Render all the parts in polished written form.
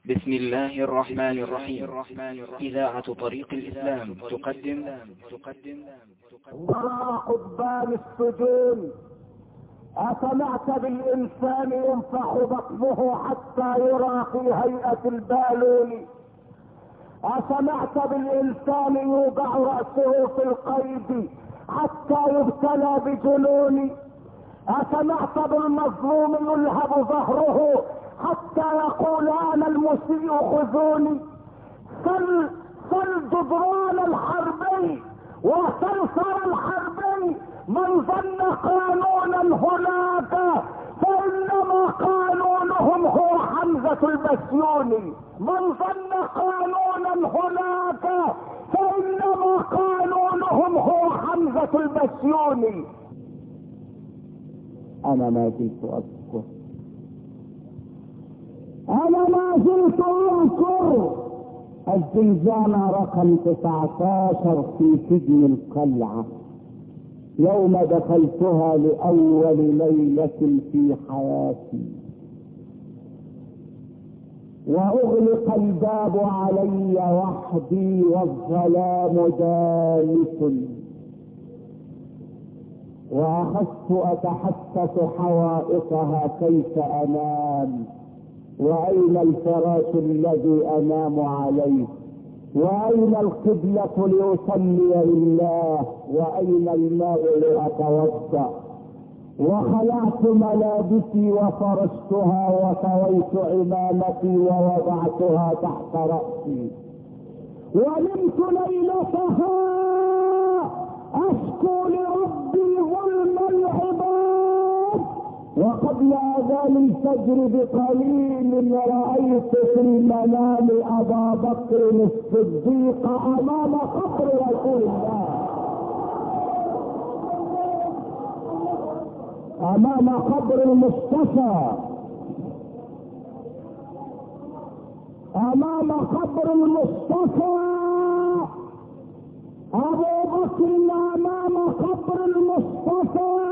بسم الله الرحمن الرحيم. إذاعة طريق الإسلام تقدم قضبان السجون. أسمعت بالإنسان ينفخ بطنه حتى يرى في هيئة البالون؟ أسمعت بالإنسان يوضع رأسه في القيد حتى يبتلى بجنون؟ أسمعت بالمظلوم يلهب ظهره حتى يقول أنا المسيء خذوني؟ سل جدران الحربي وسلسل الحربي، من ظن قانونا هناك فإنما قانونهم هو حمزة البسيوني. من ظن قانونا هناك فإنما قانونهم هو حمزة البسيوني. أنا ما زلت أذكر الزنزانة رقم 19 في سجن القلعة، يوم دخلتها لأول ليلة في حياتي، وأغلق الباب علي وحدي والظلام دامس، وأخذت أتحسس حوائطها كيف أنام، وأين الفراش الذي أنام عليه، وأين القبلة لأصلي لله، وأين الماء لأتوضأ. وخلعت ملابسي وفرشتها وطويت عمامتي ووضعتها تحت رأسي، ونمت ليلتها أشكو لربي ظلم العباد. وقبل أذان الفجر بقليل رأيت في المنام أبا بكر الصديق أمام قبر رسول الله، أمام قبر المصطفى، أمام قبر المصطفى. أبو بكر أمام قبر المصطفى.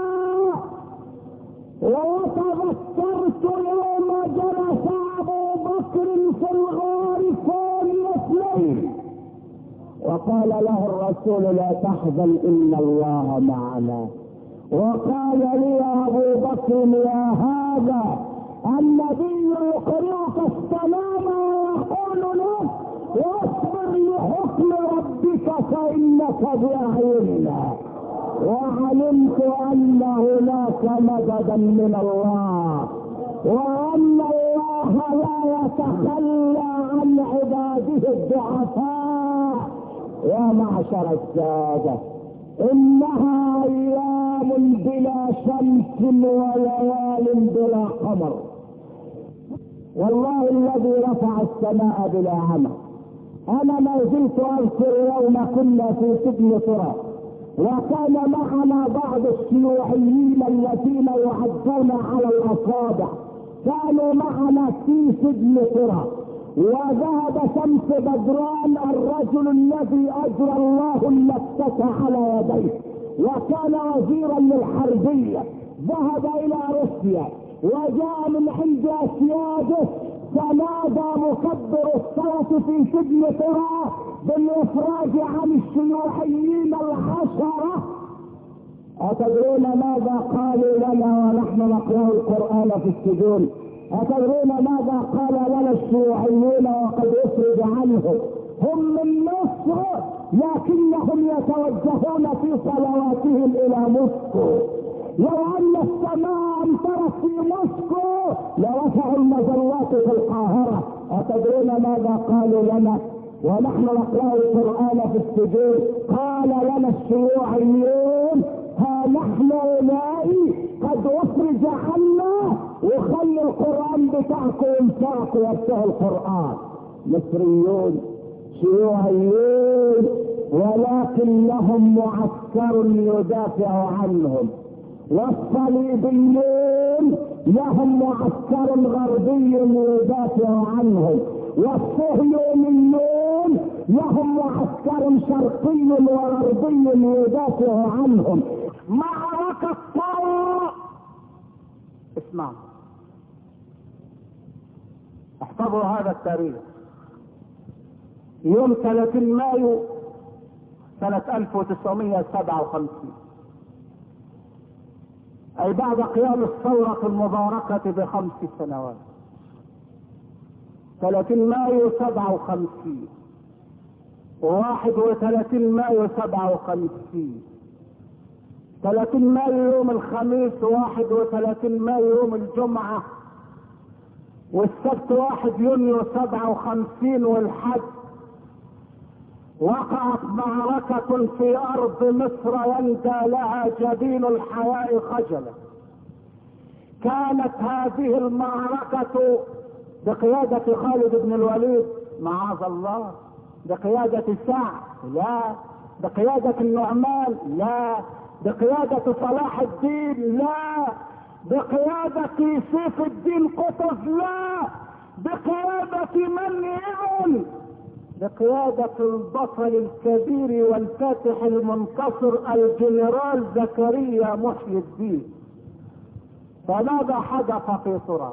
وتذكرت يوم جلس أبو بكر في الغار ثاني اثنين وقال له الرسول لا تحزن إن الله معنا، وقال لي أبو بكر يا هذا النبي يقرئك السلام ويقول لك واصبر لحكم ربك فإنك بأعيننا. وعلمت أن هناك مددا من الله، وأن الله لا يتخلى عن عباده الضعفاء. يا معشر السادة، إنها أيام بلا شمس وليال بلا قمر، والله الذي رفع السماء بلا عمى. أنا ما زلت أذكر يوم كنا في سجن تراب، وكان معنا بعض الشيوعيين الذين يعدون على الأصابع، كانوا معنا في سجن تراب. وذهب شمس بدران الرجل الذي أجرى الله اللفتة على يديه، وكان وزيرا للحربية، ذهب إلى روسيا وجاء من عند أسياده، فنادى مكبر الصوت في سجن تراب بالإفراج عن الشيوعيين 10. أتدرون ماذا قالوا لنا ونحن نقرأ القرآن في السجون؟ أتدرون ماذا قال لنا الشيوعيون وقد أفرج عنهم؟ هم من مصر لكنهم يتوجهون في صلواتهم إلى موسكو. لو أن السماء أمطرت في موسكو لرفعوا المجلات في القاهرة. أتدرون ماذا قالوا لنا ونحن نقرأ القرآن في السجون؟ قال لنا الشيوعيون ها نحن أولئك قد أفرج عنا، وخلوا القرآن بتاعكم ينفعكم ويفتحوا القرآن. مصريون شيوعيون ولكن لهم معسكر يدافع عنهم، والصليبيون لهم معسكر غربي يدافع عنهم، والصهيونيون لهم معسكر شرقي وغربي يدافع عنهم. معركة طاوة، اسمع، احفظوا هذا التاريخ. يوم 30 مايو سنة 1957، اي بعد قيام الثورة المباركة ب5 سنوات. 30 مايو 57 و31 مايو 57. 30 مايو يوم الخميس، 31 مايو يوم الجمعة، والسبت 1 يونيو 57 والحد. وقعت معركة في أرض مصر يندى لها جبين الحياء خجلا. كانت هذه المعركة بقيادة خالد بن الوليد معاذ الله، بقيادة سعد لا، بقيادة النعمان لا، بقيادة صلاح الدين لا، بقيادة سيف الدين قطز لا، بقيادة من إذن؟ بقيادة البطل الكبير والفاتح المنتصر الجنرال زكريا محي الدين. فماذا حدث في طرى؟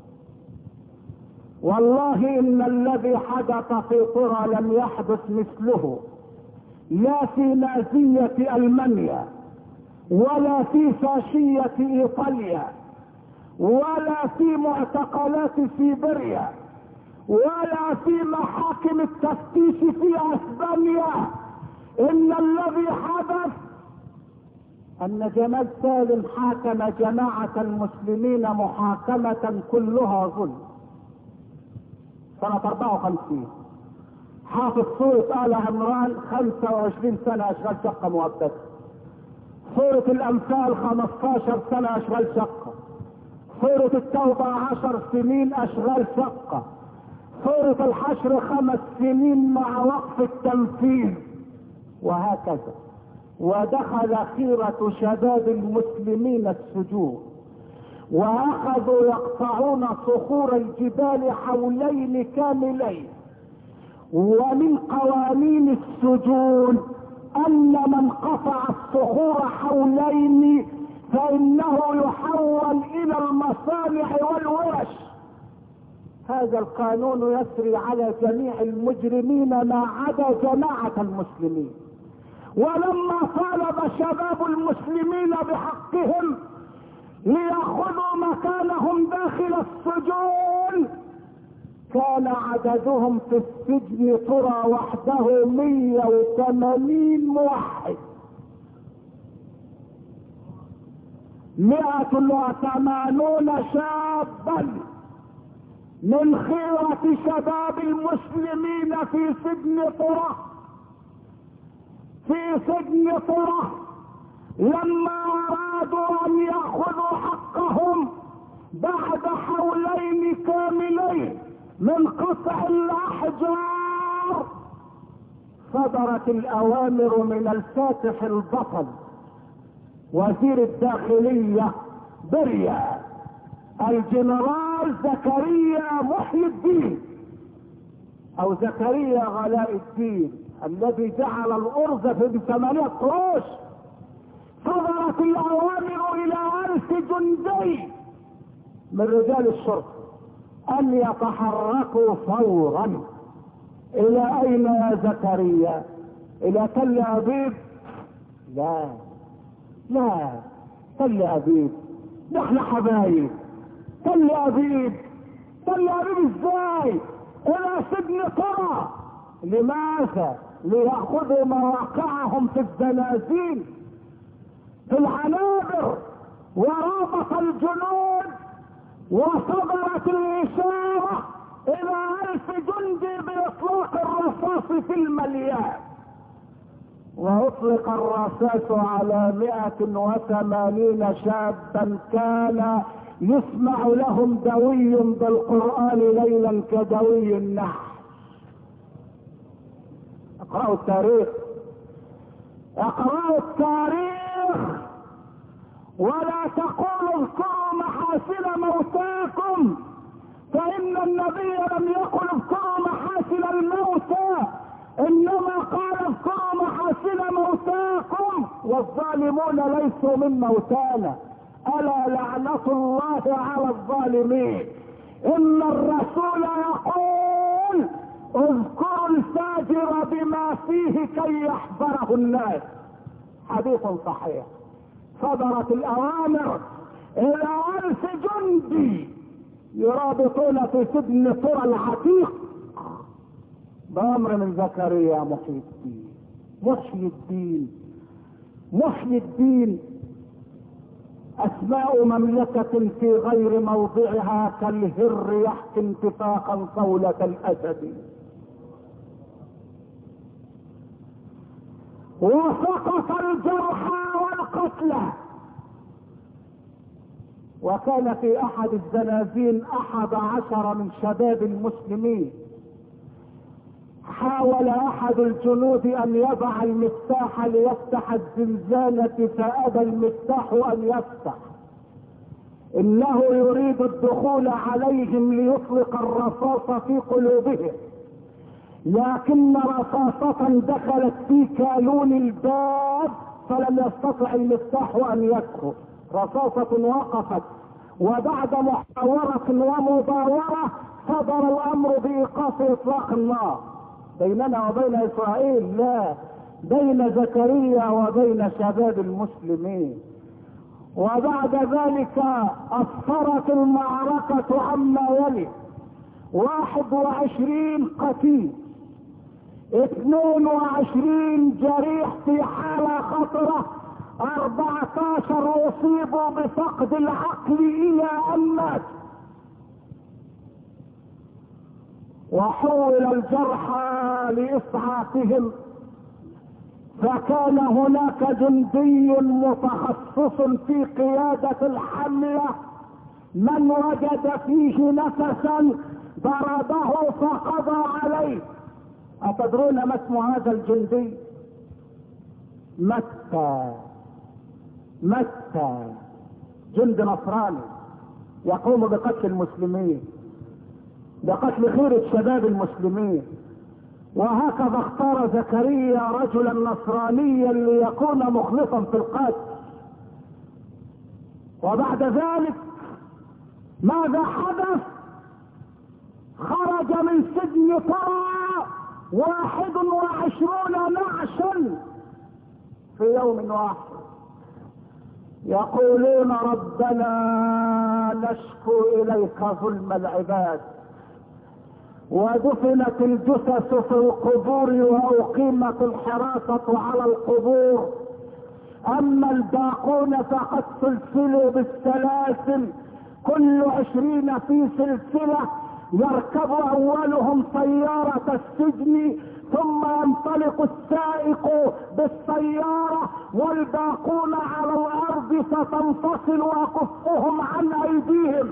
والله إن الذي حدث في طرى لم يحدث مثله، لا في نازية ألمانيا، ولا في فاشية إيطاليا، ولا في معتقلات سيبيريا، ولا في محاكم التفتيش في اسبانيا. ان الذي حدث ان جمال سالم حاكم جماعة المسلمين محاكمة كلها ظلم. سنة 54 حافظ سورة آل عمران 25 سنة اشغال شقة مؤبدة. سورة الامثال 15 سنة اشغال شقة. سورة التوبة 10 سنين اشغال شقة. سورة الحشر 5 سنين مع وقف التنفيذ، وهكذا. ودخل خيرة شباب المسلمين السجون، واخذوا يقطعون صخور الجبال حولين كاملين. ومن قوانين السجون ان من قطع الصخور حولين فانه يحول الى المصانع والورش. هذا القانون يسري على جميع المجرمين ما عدا جماعة المسلمين. ولما طالب شباب المسلمين بحقهم ليأخذوا مكانهم داخل السجون، كان عددهم في السجن ترى وحده 180 موحد. 180 شابا من خيرة شباب المسلمين في سجن طرة. في سجن طرة لما ارادوا ان ياخذوا حقهم بعد حولين كاملين من قطع الاحجار، صدرت الاوامر من الفاتح البطل وزير الداخلية بريا الجنرال زكريا محي الدين، او زكريا غلاء الدين الذي جعل الارز ب8 قروش. صدرت الاوامر الى 1000 جندي من رجال الشرطة ان يتحركوا فورا. الى اين يا زكريا؟ الى تل ابيب؟ لا لا، تل ابيب نحن حبايب. تل ابيب، تل ابيب ازاي؟ الى سجن طرة. لماذا؟ ليأخذوا مواقعهم في الزنازين في العنابر ورابط الجنود. وصدرت الإشارة إلى 1000 جندي بإطلاق الرصاص في المليان، وأطلق الرصاص على 180 شابا كان يسمع لهم دوي بالقرآن ليلا كدوي النحل. اقرأوا التاريخ، اقرأوا التاريخ، ولا تقولوا اذكروا محاسن موتاكم، فإن النبي لم يقل اذكروا محاسن الموتى، إنما قال اذكروا محاسن موتاكم، والظالمون ليسوا من موتانا. ألا لعنة الله على الظالمين. ان الرسول يقول اذكروا الفاجر بما فيه كي يحذره الناس. حديث صحيح. صدرت الاوامر الى 1000 جندي يرابطون في سجن قرى العتيق بامر من زكريا محي الدين. محي الدين، محي الدين. اسماء مملكة في غير موضعها كالهر يحكي انتفاقا صولة الاسد. وسقط الجرحى والقتلى. وكان في احد الزنازين 11 من شباب المسلمين. حاول احد الجنود ان يضع المفتاح ليفتح الزنزانة فابى المفتاح ان يفتح. انه يريد الدخول عليهم ليطلق الرصاص في قلوبهم، لكن رصاصة دخلت في كالون الباب فلم يستطع المفتاح ان يدخل. رصاصة وقفت، وبعد محاورة ومباورة صدر الامر بايقاف اطلاق النار. بيننا وبين اسرائيل؟ لا، بين زكريا وبين شباب المسلمين. وبعد ذلك اثرت المعركة عما يلي: 21 قتيل، 22 جريح في حالة خطرة، 14 اصيبوا بفقد العقل الى ان مات. وحول الجرحى لإسعافهم، فكان هناك جندي متخصص في قيادة الحملة من وجد فيه نفسا ضربه فقضى عليه. أتدرون ما اسم هذا الجندي؟ متى، جند نصراني يقوم بقتل المسلمين، بقتل خيرة شباب المسلمين. وهكذا اختار زكريا رجلا نصرانيا ليكون مخلصا في القتل. وبعد ذلك ماذا حدث؟ خرج من سجن طرى 21 نعشا في يوم واحد يقولون ربنا نشكو اليك ظلم العباد. ودفنت الجثث في القبور واقيمت الحراسة على القبور. اما الباقون فقد سلسلوا بالسلاسل، كل 20 في سلسلة، يركب اولهم سيارة السجن ثم ينطلق السائق بالسيارة، والباقون على الارض ستنفصل اكفهم عن ايديهم.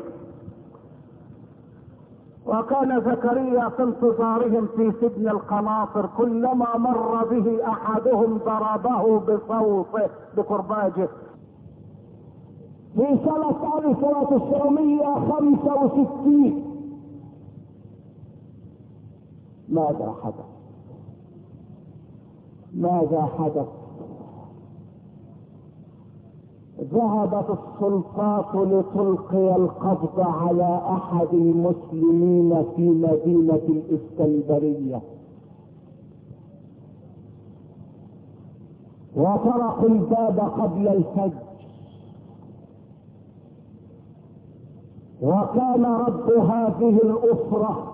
وكان زكريا في انتظارهم في سجن القناطر، كلما مر به احدهم ضربه بصوته بكرباجه. في سنة 1965 ماذا حدث؟ ذهبت السلطات لتلقي القبض على احد المسلمين في مدينة الاسكندرية، وطرقوا الباب قبل الفجر. وكان رب هذه الاسرة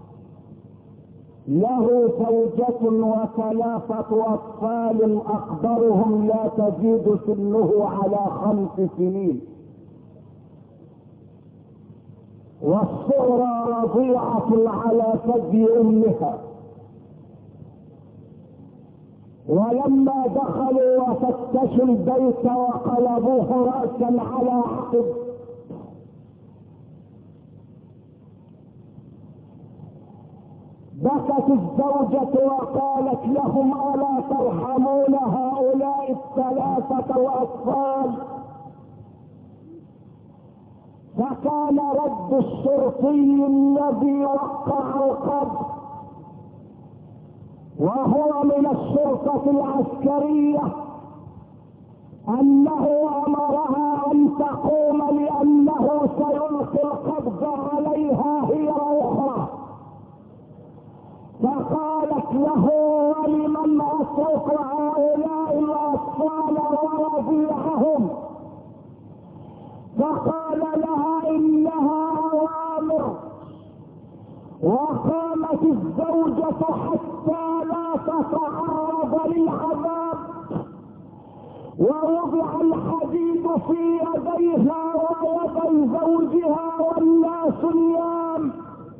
له زوجة وثلاثة اطفال، اكبرهم لا تزيد سنه على 5 سنين، والصغرى رضيعة على ثدي امها. ولما دخلوا وفتشوا البيت وقلبوه رأسا على عقب، بكت الزوجة وقالت لهم ألا ترحمون هؤلاء ال3 الأطفال؟ فكان رد الشرطي الذي وقع القبض وهو من الشرطة العسكرية انه امر ان تقوم لانه سيلقي القبض عليها هي اخرى. فقالت له: ولمن اترك هؤلاء الاطفال ورضيعهم؟ فقال لها: انها اوامر. وقامت الزوجة حتى لا تتعرض للعذاب، ووضع الحديد في يديها ويدي زوجها والناس نيام.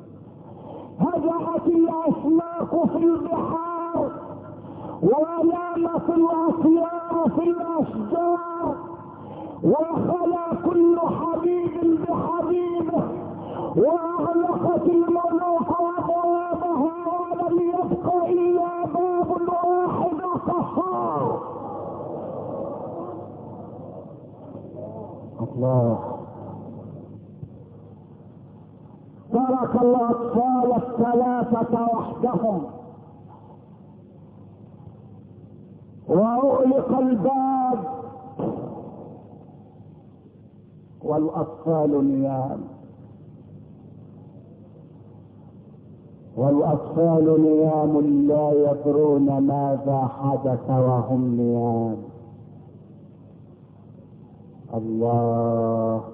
هجعت الاسماك في البحار، ونامت الاطيار في الاشجار، وخلا كل حبيب بحبيبه، واغلقت الملوك ابوابها، ولم يبق الا باب واحد قصار. الله. ترك الاطفال الثلاثة وحدهم، واغلق الباب، والاطفال نيام. والاطفال نيام لا يدرون ماذا حدث وهم نيام. الله.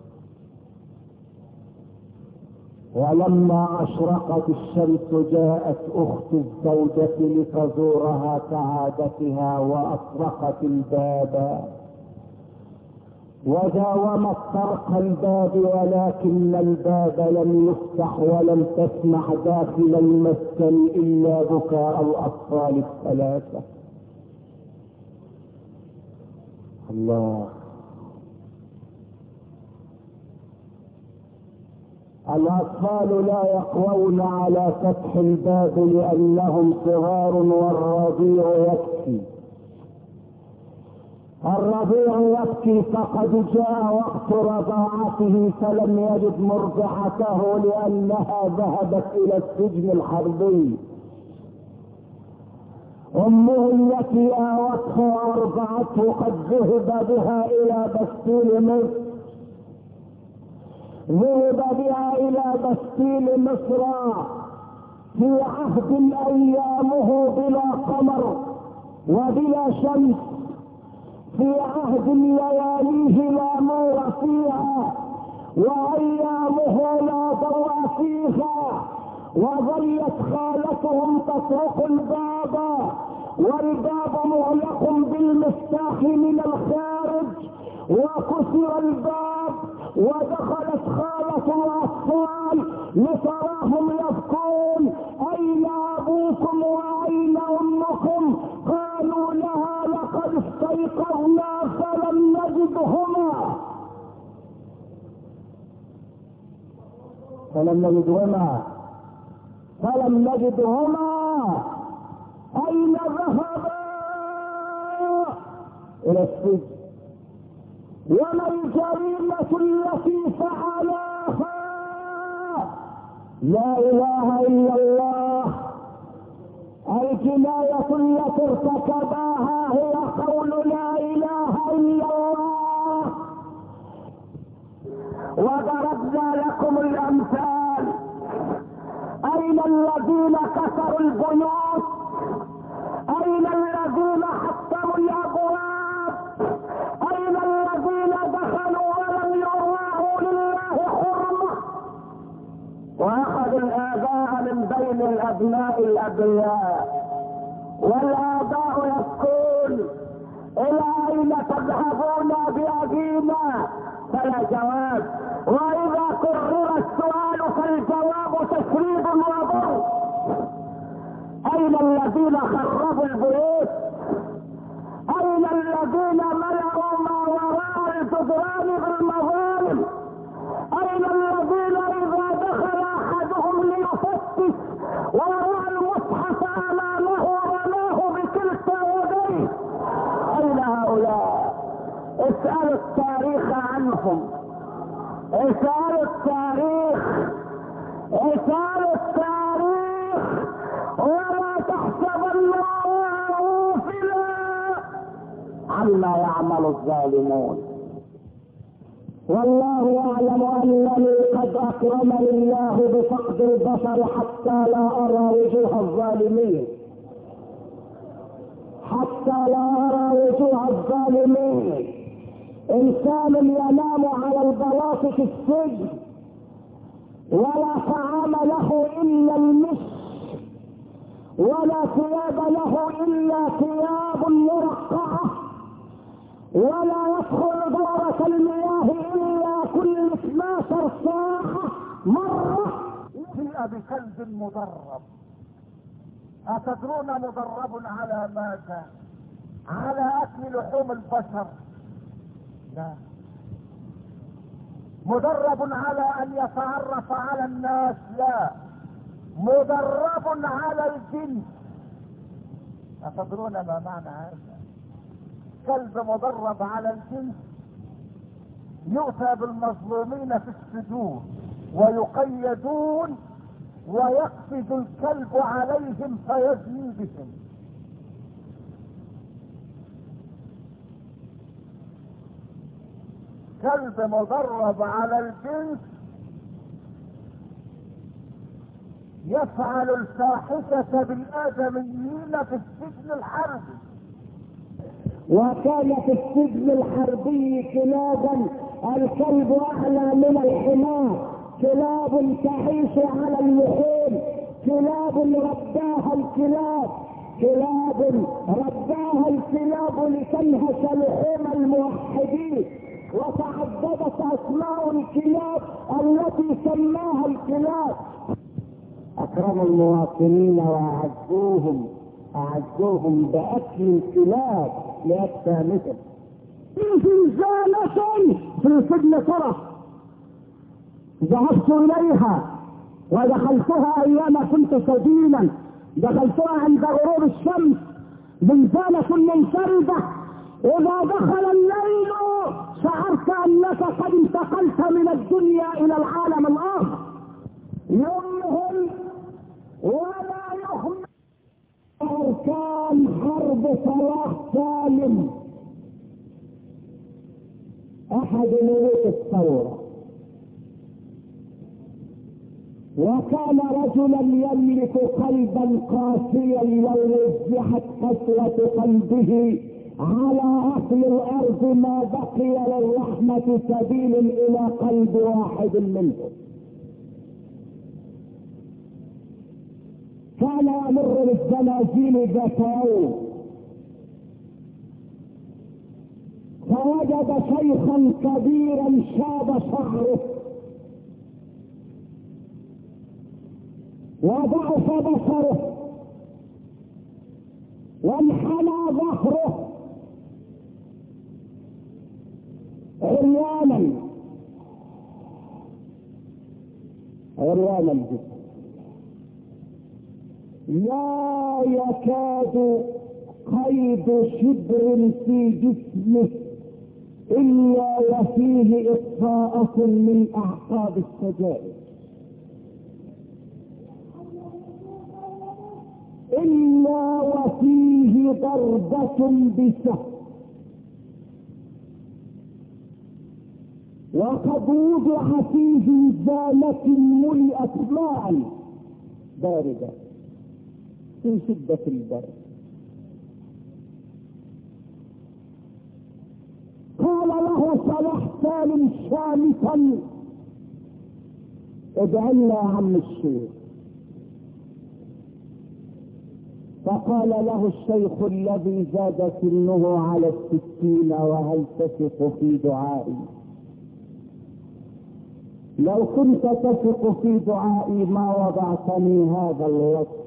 ولما اشرقت الشمس جاءت اخت الزوجة لتزورها كعادتها، واطرقت الباب وداومت طرق الباب، ولكن الباب لم يفتح، ولم تسمع داخل المسكن الا بكاء الاطفال الثلاثة. الله. الاطفال لا يقوون على فتح الباب لانهم صغار، والرضيع يبكي. الرضيع يبكي، فقد جاء وقت رضاعته فلم يجد مرضعته لانها ذهبت الى السجن الحربي. امه التي اوته وارضعته قد ذهب بها الى بستيل مصر، ذهب بها الى بستيل مصر في عهد ايامه بلا قمر وبلا شمس، في عهد لياليه لا نور فيها، وايامه لا ضوء فيها. وظلت خالتهم تطرق الباب، والباب مغلق بالمفتاح من الخارج، وكسر الباب، ودخلت خالة الاطفال لتراهم يبكون: اين ابوكم واين امكم؟ قالوا لها: لقد استيقظنا فلم نجدهما. فلم نجدهما. اين ذهبا؟ الى السجن. وما الجريمة التي فعلاها؟ لا اله الا الله. الجناية التي ارتكباها هي قول لا اله الا الله. وضربنا لكم الامثال. اين الذين كسروا البيوت؟ اين الذين حطموا الابواب؟ اين الذين دخلوا ولم يراعوا لله حرمه؟ واخذوا الاباء من بين الابناء الابرياء، والاباء يبكون: الى اين تذهبون بابينا؟ فلا جواب. واذا كرر السؤال فالجواب تشريد وضر. اين الذين خربوا البيوت؟ اين الذين ملأوا ما وراء الجدران بالمظالم؟ اين الذين اذا دخل احدهم ليفتش ورأى المصحف امامه رماه بكلتا يديه؟ اين هؤلاء؟ اسألوا التاريخ عنهم، اسألوا التاريخ، اسألوا التاريخ. ولا تحسبن الله غافلا عما يعمل الظالمون. والله يعلم انني قد اكرمني الله بفقد البصر حتى لا ارى وجوه الظالمين، حتى لا ارى وجوه الظالمين. انسان ينام على البلاط في السجن ولا طعام له الا المسك، ولا ثياب له الا ثياب مرقعه، ولا يدخل دورة المياه الا كل 12 ساعة مرة. جيء بكلب مدرب. اتدرون مدرب على ماذا؟ على اكل لحوم البشر؟ لا، مدرب على ان يتعرف على الناس؟ لا، مدرب على الجنس. اتدرون ما معنى هذا؟ كلب مدرب على الجنس يؤتى بالمظلومين في السجون ويقيدون ويقفز الكلب عليهم فيزني بهم. كلب مدرب على الجنس يفعل الفاحشة بالآدميين في السجن الحربي. وكان في السجن الحربي كلابا الكلب اعلى من الحمار، كلاب تعيش على اللحوم، كلاب رباها الكلاب، كلاب رباها الكلاب لتنهش لحوم الموحدين، وتعددت اسماء الكلاب التي سماها الكلاب. اكرموا المواطنين واعزوهم، اعزوهم باكل الكلاب لاجسامهم. في زنزانة في سجن طرف ذهبت اليها ودخلتها ايام كنت سجينا، دخلتها عند غروب الشمس، زنزانة منفردة. اذا دخل الليل شعرت انك قد انتقلت من الدنيا الى العالم الاخر. يمهل ولا يهمل. اركان حرب صلاح سالم احد ملوك الثورة، وكان رجلا يملك قلبا قاسيا لو وزعت قسوة قلبه على اهل الارض ما بقي للرحمة سبيل الى قلب واحد منهم. كان يمر بالزنازين ذات يوم فوجد شيخا كبيرا شاب شعره وضعف بصره وانحنى ظهره عريانا الجسم، لا يكاد قيد شبر في جسمه الا وفيه اطفاءة من اعصاب السجائر، الا وفيه ضربة بسهم، وقد وضع في زنزانة ملئت ماء باردة في شدة البرد. قال له صلاح سالم شامتا: ادع لنا يا عم الشيخ. فقال له الشيخ الذي زاد سنه على 60: وهل تثق في دعائي؟ لو كنت تثق في دعائي ما وضعتني هذا الوصف.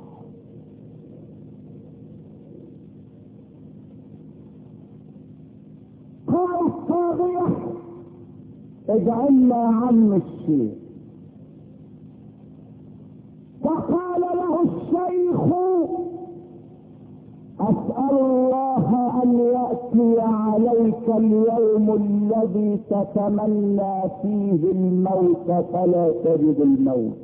قال الطاغية: اجعلنا عم الشيخ. فقال له الشيخ: اسأل الله ان يأتي عليك اليوم الذي تتمنى فيه الموت فلا تجد الموت.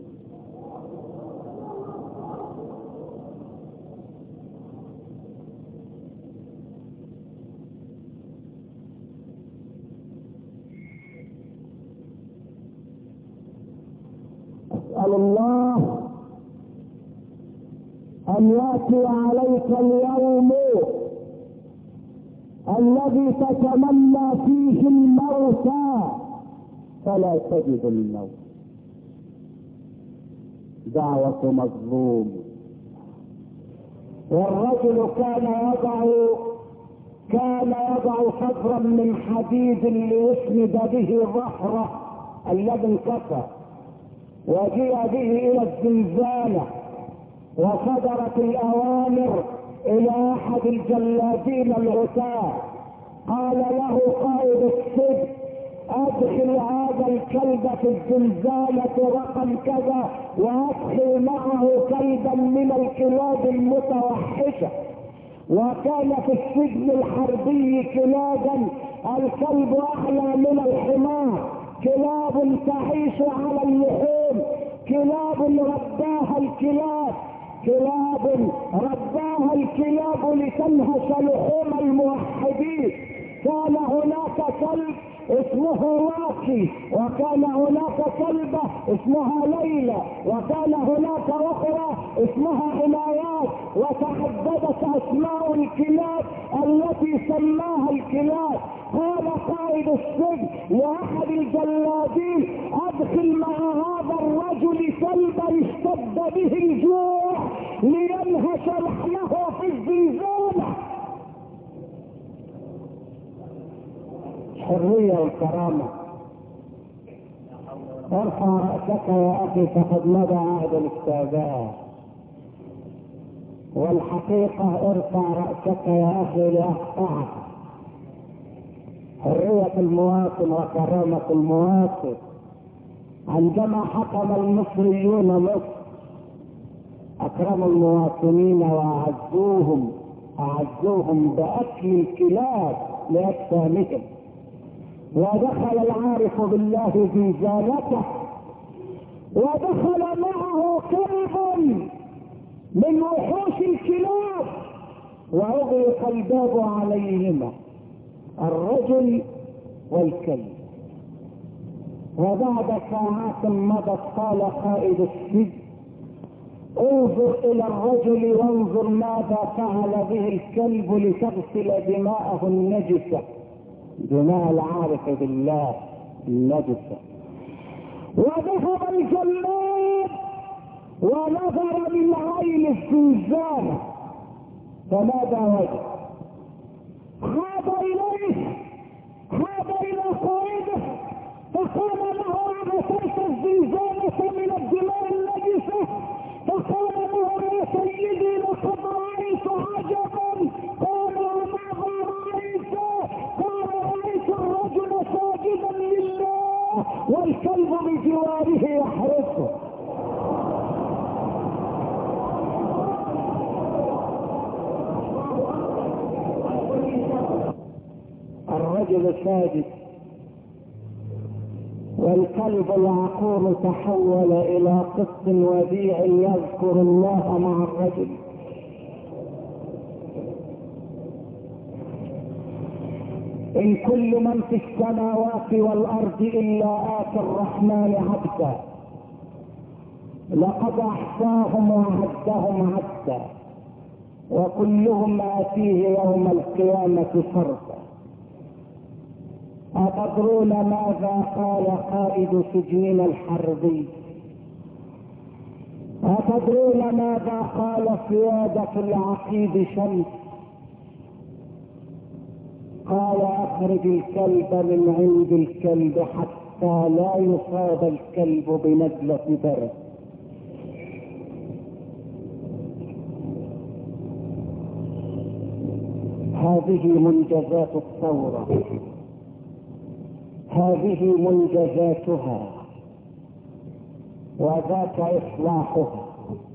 يقول الله أن يأتي عليك اليوم الذي تتمنى فيه الموت فلا تجد الموت. دعوة مظلوم. والرجل كان يضع صدرا من حديد ليسند به ظهره الذي انكسر، وجيء به الى الزنزانة وصدرت الاوامر الى احد الجلادين العتاة. قال له قائد السجن ادخل هذا الكلب في الزنزانة رقم كذا، وادخل معه كلبا من الكلاب المتوحشة. وكان في السجن الحربي كلابا، الكلب اعلى من الحمار، كلاب تعيش على اللحوم، كلاب رباها الكلاب لتنهش لحوم الموحدين. كان هناك كلب اسمه واقي، وكان هناك كلبة اسمها ليلى، وكان هناك اخرى اسمها عنايات، وتعددت اسماء الكلاب التي سماها الكلاب. قال قائد السجن لاحد الجلادين ادخل مع هذا الرجل كلبا اشتد به الجوع لينهش لحمه في الزنزانة. الحرية والكرامة. ارفع رأسك يا اخي فقد مضى عهد الاستاذان. والحقيقة ارفع رأسك يا اخي لاخطأك. حرية المواطن وكرامة المواطن. عندما حكم المصريون مصر اكرموا المواطنين واعزوهم باكل الكلاب لاجسامهم. ودخل العارف بالله زنزانته، ودخل معه كلب من وحوش الكلاب، واغلق الباب عليهما، الرجل والكلب. وبعد ساعات مضت قال قائد السجن انظر الى الرجل وانظر ماذا فعل به الكلب لتغسل دماءه النجسة، دماء العارف بالله النجسة. وذهب الجلاد ونظر من عين الزنزانة، فماذا وجد؟ خاض الى قائده فقال له عبثت الزنزانة من الدماء النجسة، فقال له يا سيدي لقد رأيت عجبا. قال وماذا رأيت؟ قال رأيت الرجل ساجدا لله والكلب بجواره يحرسه. الرجل ساجد والكلب العقور تحول الى قط وديع يذكر الله مع الرجل. ان كل من في السماوات والارض الا اتى الرحمن عبدا، لقد احصاهم وعدهم عدا، وكلهم اتيه يوم القيامة فردا. أتدرون ماذا قال قائد سجننا الحربي؟ أتدرون ماذا قال سيادة العقيد شمس؟ قال اخرج الكلب من عند الكلب حتى لا يصاب الكلب بنزلة برد. هذه منجزات الثورة، هذه منجزاتها، وذاك إصلاحها،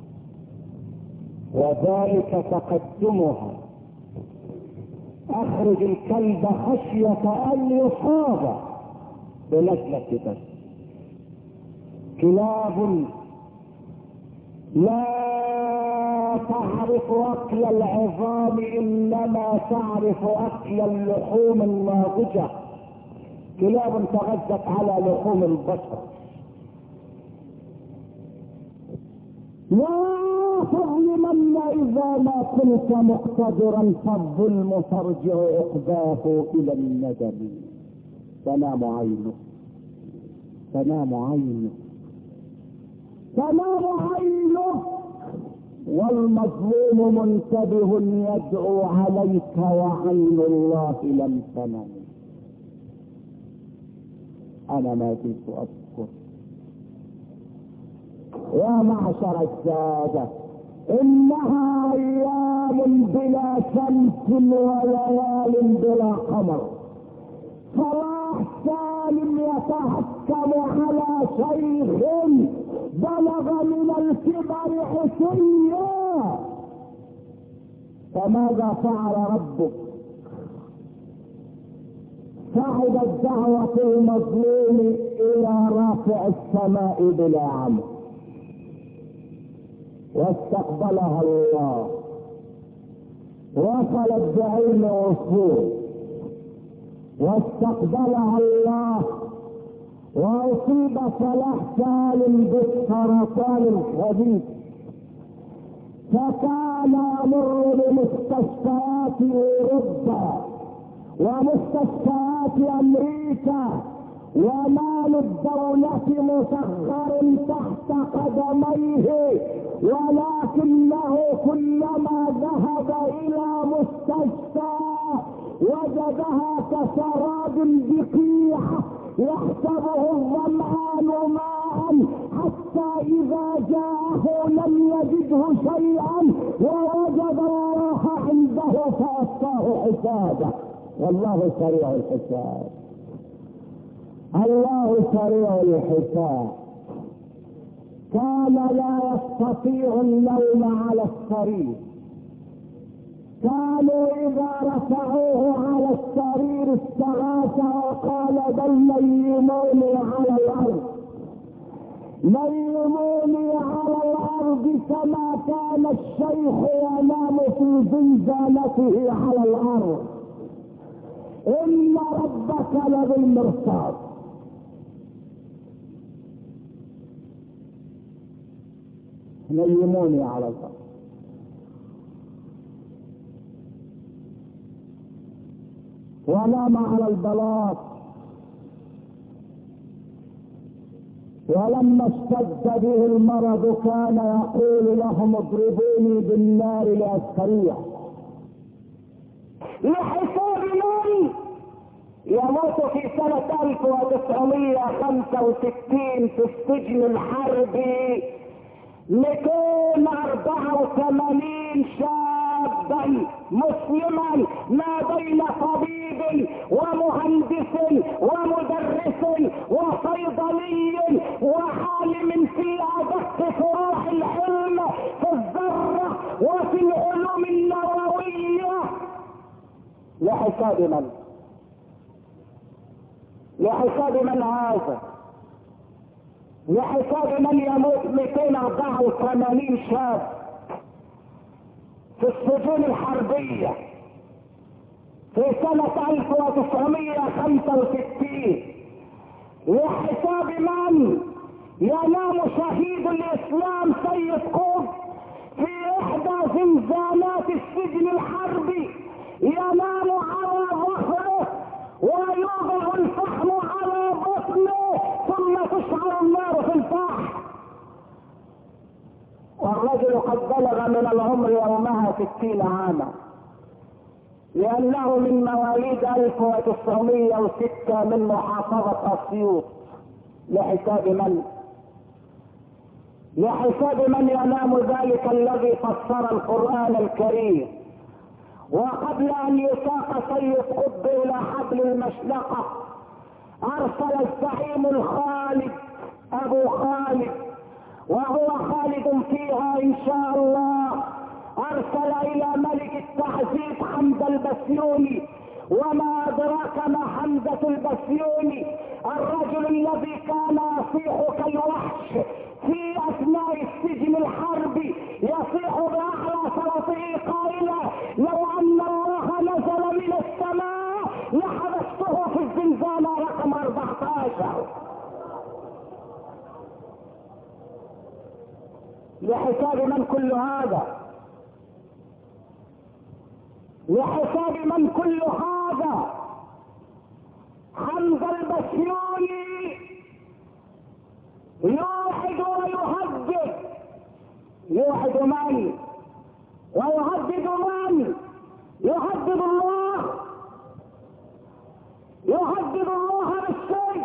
وذلك تقدمها. اخرج الكلب خشية ان يصاب بنزلة برد. كلاب لا تعرف اكل العظام انما تعرف اكل اللحوم الناضجة. كلاب تغذت على لحوم البشر. لا تظلمن إذا ما كنت مقتدرا، فالظلم ترجع عقباه إلى الندم. تنام عينه تنام عينه تنام عينه، والمظلوم منتبه يدعو عليك وعين الله لم تنم. أنا ما زلت أذكر يا معشر السادة، إنها أيام بلا شمس وليال بلا قمر. صلاح سالم يتحكم على شيخ بلغ من الكبر حسيا، فماذا فعل ربك؟ صعدت دعوة المظلوم إلى رافع السماء بلا عمل، واستقبلها الله، وصلت بعلم وصول، واستقبلها الله، واصيب صلاح سالم بالسرطان الشديد، فكان يمر بمستشفيات اوروبا ومستشفيات امريكا، ومال الدولة مسخر تحت قدميه، ولكنه كلما ذهب الى مستشفى وجدها كسراب بقيع يحسبه الظمآن ماء، حتى إذا جاءه لم يجده شيئا ووجد الله عنده فوفاه حسابه. والله سريع الحساب، الله سريع الحساب. كان لا يستطيع النوم على السرير، كانوا إذا رفعوه على السرير استغاث وقال بل نيموني على الأرض، نيموني على الأرض، كما كان الشيخ ينام في زنزانته على الأرض. إن ربك لبالمرصاد. نيموني على الأرض. ونام على البلاط، ولما اشتد به المرض كان يقول لهم اضربوني بالنار لأستريح. لحساب من يموت في سنة 1965 في السجن الحربي 284 شابا مسلما ما بين طبيب ومهندس ومدرس وصيدلي وعالم في أدق فروع العلم في الذرة وفي العلوم النووية. لحساب من؟ لحساب من هذا؟ لحساب من يموت 284 شاب في السجون الحربية في سنة 1965. لحساب من ينام شهيد الإسلام سيد قطب في إحدى زنزانات السجن الحربي، ينام على ظهره ويوضع الفحم على بطنه ثم تشعل النار في الفحم، والرجل قد بلغ من العمر يومها 60 عاما، لأنه من مواليد 1906 من محافظة أسيوط. لحساب من؟ لحساب من ينام ذلك الذي فسر القرآن الكريم. وقبل أن يساق سيد قطب إلى حبل المشنقة أرسل الزعيم الخالد أبو خالد، وهو خالد فيها إن شاء الله، أرسل إلى ملك التعذيب حمزة البسيوني. وما أدراك ما حمزة البسيوني؟ الرجل الذي كان يصيح كالوحش في أثناء السجن الحربي، يصيح بأعلى صوته قائلا لو أن الله نزل من السماء لحبسته في الزنزانة رقم 14. لحساب من كل هذا؟ لحساب من كل هذا؟ حمزة البسيوني يوحد ويهدد. يوحد من؟ ويهدد من؟ يهدد الله، يهدد الله بالسجن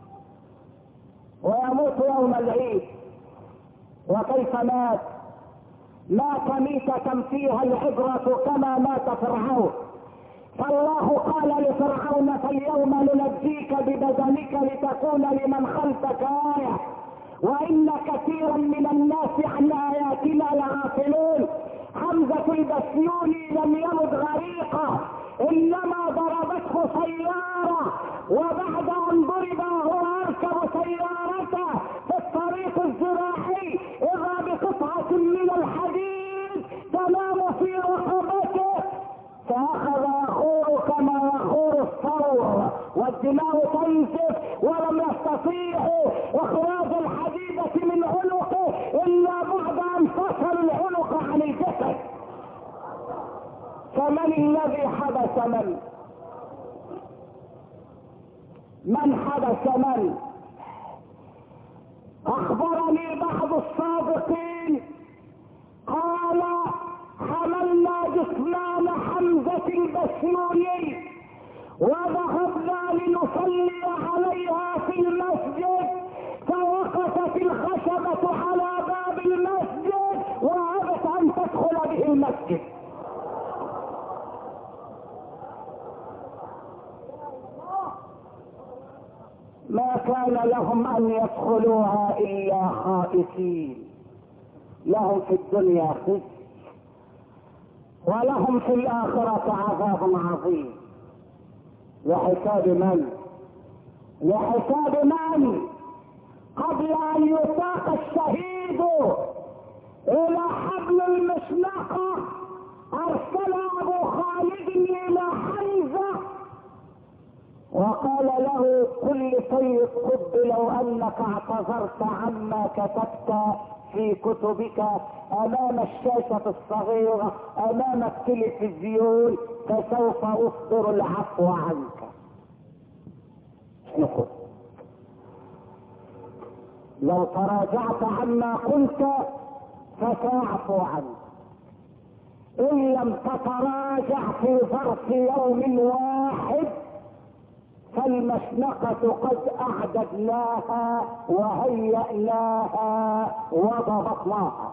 ويموت يوم العيد. وكيف مات؟ مات ميتة فيها العبرة كما مات فرعون. فالله قال لفرعون: فاليوم ننجيك ببدنك لتكون لمن خلفك آية وإن كثيرا من الناس عن آياتنا لغافلون. حمزة البسيوني لم يمت غريقا، إنما ضربته سيارة، وبعد أن ضرب هو يركب سيارته في الطريق الزراعي إذا بقطعة من الحديد تنام في رقبته، فأخذ يخور كما يخور الثور والدماء تنزف، ولم يستطيعوا إخراج الحديدة من عنقه إلا بعد أن فصل العنق عن الجسد. فمن الذي حبس من؟ من حبس من؟ أخبرني بعض الصادقين قال: حملنا جثمان حمزة البسيوني وذهبنا لنصلي عليها في المسجد، فوقفت الخشبة على باب المسجد وأبت أن تدخل به المسجد. ما كان لهم أن يدخلوها إلا خائفين. لهم في الدنيا خزي ولهم في الآخرة عذاب عظيم. لحساب من؟ لحساب من؟ قبل أن يساق الشهيد إلى حبل المشنقة أرسل أبو خالد إلى حمزة وقال له: قل لسيد قطب لو أنك اعتذرت عما كتبت في كتبك امام الشاشة الصغيرة امام التلفزيون فسوف اصدر العفو عنك. لو تراجعت عما قلت فساعفو عنك، ان لم تتراجع في ظرف يوم واحد فالمشنقة قد اعددناها وهيأناها وضبطناها.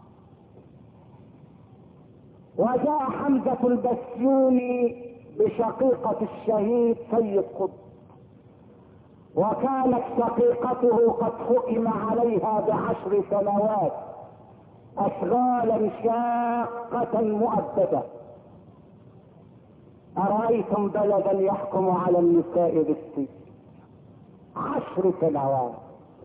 وجاء حمزة البسيوني بشقيقة الشهيد سيد قطب، وكانت شقيقته قد حكم عليها ب10 سنوات اشغالا شاقة مؤبدة. أرأيتم بلدا يحكم على النساء بالسجن 10 سنوات؟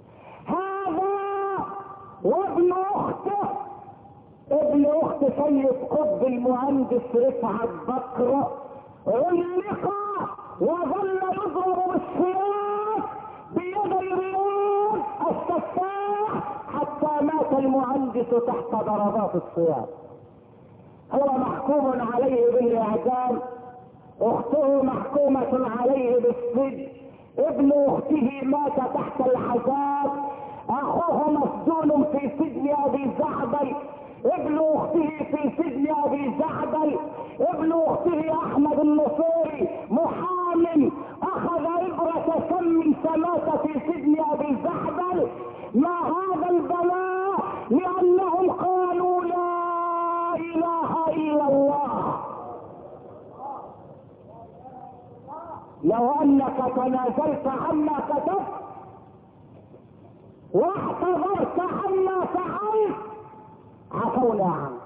هذا وابن أخته، ابن أخت سيد قطب المهندس رفعت بكر علق وظل يضرب بالسياف بيدي رياض السفاح حتى مات المهندس تحت ضربات السياف. هو محكوم عليه بالإعدام، اخته محكومة عليه بالسجن، ابن اخته مات تحت العذاب، اخوه مسجون في سجن ابي زعبل، ابن اخته في سجن ابي زعبل، ابن اخته احمد النصيري محامٍ اخذ ابرة سم فمات في سجن ابي زعبل. ما هذا البلاء؟ لانهم قالوا لا اله الا الله. لو انك تنازلت عما كتبت واعتذرت عما فعلت عفونا عنه.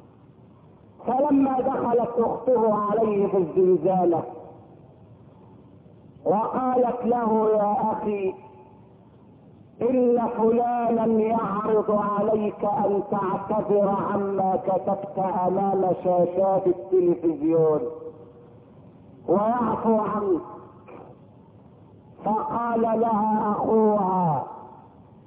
فلما دخلت اخته عليه في الزنزانة وقالت له: يا اخي ان فلانا يعرض عليك ان تعتذر عما كتبت امام شاشات التلفزيون ويعفو عنك. فقال لها اخوها: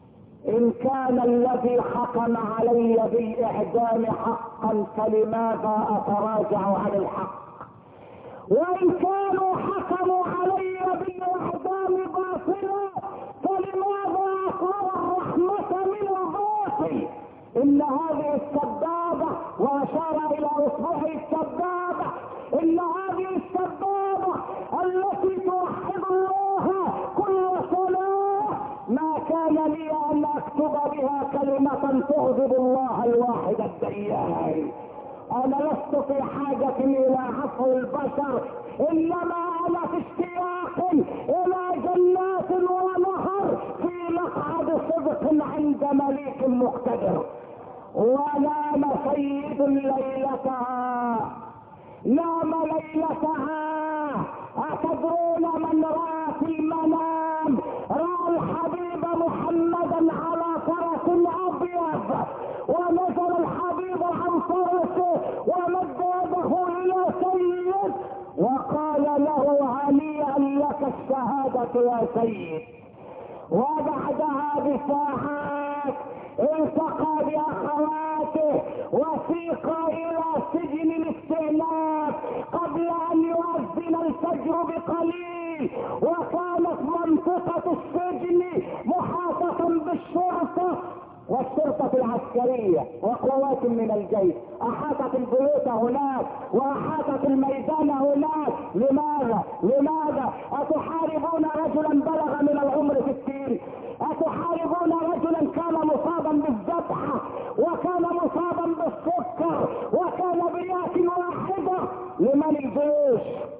ان كان الذي حكم علي بالاعدام حقا فلماذا اتراجع عن الحق؟ وان كانوا حكموا علي بالاعدام باطلا فلماذا اطلب الرحمة من الباطل؟ ان هذه السبابة، واشار الى اصبعه السبابة، ان هذه السبابة التي توحد الله كل صلاة ما كان لي ان اكتب بها كلمة تغضب الله الواحد الديان. انا لست في حاجة الى عفو البشر، انما انا في اشتياق الى جنات ونهر في مقعد صدق عند مليك مقتدر. ونام سيد ليلتها، نام ليلتها. اتدرون من راى في المنام؟ راى الحبيب محمدا على فرس ابيض، ونزل الحبيب عن فرسه ومد يده الى سيد وقال له هنيئا لك الشهادة يا سيد. وبعدها بساعات التقى باخواته وسيق الى سجن الاستئناف قبل ان يؤذن الفجر بقليل، وكانت منطقة السجن محاطة بالشرطة والشرطة العسكرية وقوات من الجيش، احاطت البيوت هناك واحاطت الميدان هناك. لماذا اتحاربون رجلا بلغ من العمر 60؟ اتحاربون رجلا كان مصابا بالذبحة وكان مصابا بالسكر وكان برئة واحدة؟ لمن الجيوش؟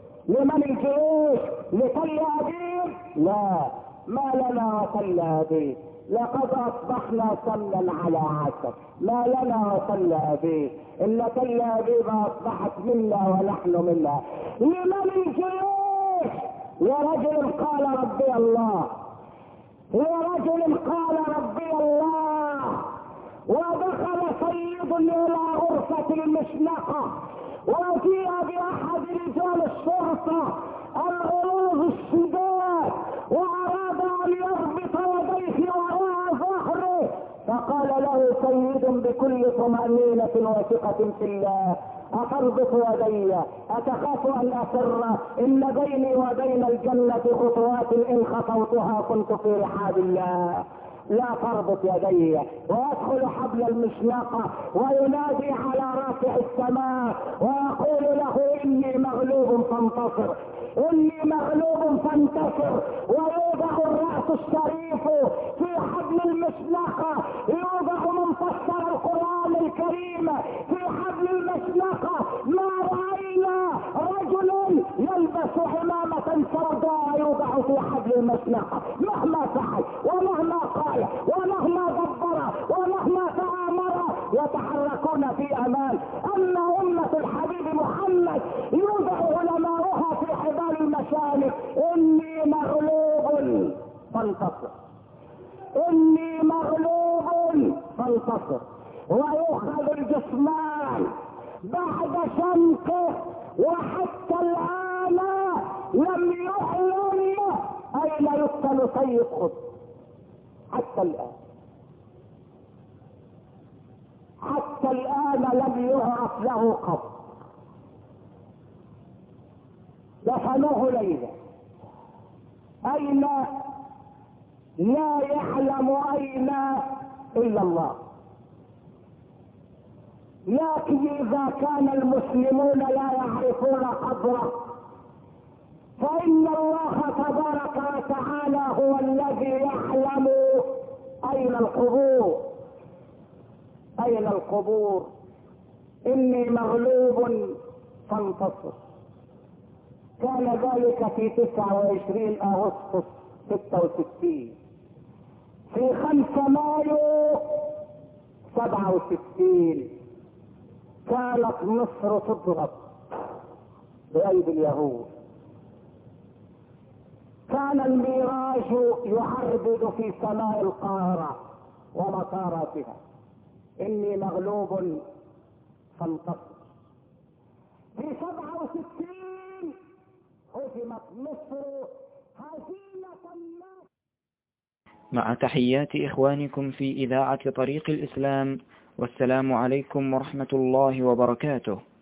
لتل ابيب؟ لا، ما لنا وتل ابيب، لقد اصبحنا سمنا على عسل، ما لنا وتل ابيب، ان تل ابيب اصبحت منا ونحن منها. لمن الجيوش؟ لرجل قال ربي الله، لرجل قال ربي الله. ودخل سيد الى غرفة المشنقة وجيء باحد رجال الشرطة الغلوظ الشداد واراد ان يربط يديه وراء ظهره، فقال له سيد بكل طمأنينة وثقة في الله: اتربط يدي؟ اتخاف ان اسر؟ ان بيني وبين الجنة خطوات ان خطوتها كنت في رحاب الله. لا تربط يدي. ويدخل حبل المشنقة وينادي على رافع السماء ويقول له: اني مغلوب فانتصر، اني مغلوب فانتصر. ويوضع الرأس الشريف في حبل المشنقة، يوضع من فسر القرآن الكريم في حبل المشنقة. ما رأينا رجل يلبس عمامة سوداء يوضع في حبل المشنقة، مهما فعل ومهما قال ومهما دبر ومهما تآمر يتحركون في امان. اما امة الحبيب محمد يوضع علماؤها في حبال المشانق: اني مغلوب فانتصر، اني مغلوب فانتصر. ويؤخذ الجثمان بعد شنقه، وحتى الان لم يعلم اين يقتل سيد قطب. حتى الان لم يعرف له قبر. دفنوه ليلة، اين؟ لا يعلم اين الا الله. لكن اذا كان المسلمون لا يعرفون قبره فان الله تبارك وتعالى هو الذي يعلم اين القبور. اين القبور؟ اني مغلوب فانتصر. كان ذلك في 29 اغسطس 66. في 5 مايو 67 كانت مصر تضرب بأيدي اليهود. كان الميراج يعربد في سماء القاهرة ومطاراتها: اني مغلوب فانتصر. في 67 هزمت مصر هزيمة الناس. مع تحيات إخوانكم في إذاعة طريق الإسلام، والسلام عليكم ورحمة الله وبركاته.